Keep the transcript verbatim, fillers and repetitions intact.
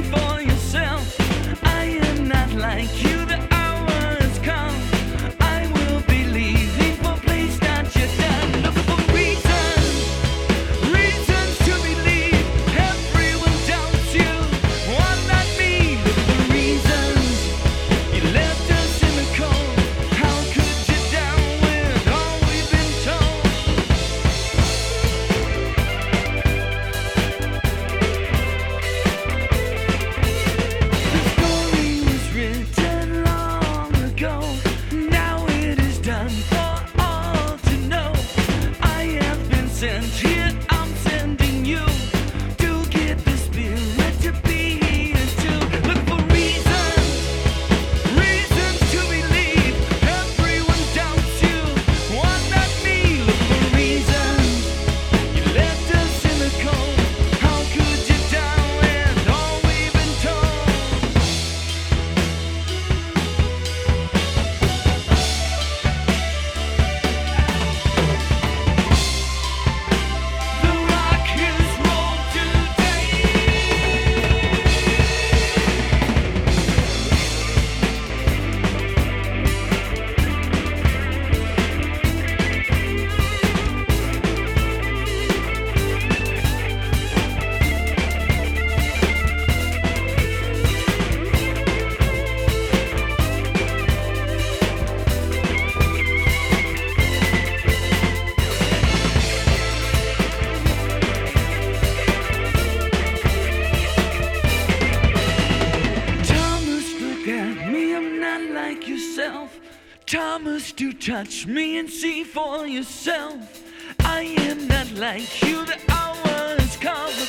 for yourself. I am not like you, the hour has come. I will be leaving for a place that you're done. Looking for reasons, reasons to believe. Everyone doubts you, why not me? Looking for reasons. You left us in the cold. How could you down with all we've been told? The story was written long ago. Now it is done for all to know. I have been sent here, I'm sending you to get the spirit to be here too. Look for reasons, reasons to believe. Everyone doubts you, why not me? Look for reasons. You left us in the cold. How could you down with all we've been told? The rock is rolled today. Thomas, look at me, I'm not like yourself. Thomas, do touch me and see for yourself. I am not like you, the hour has come.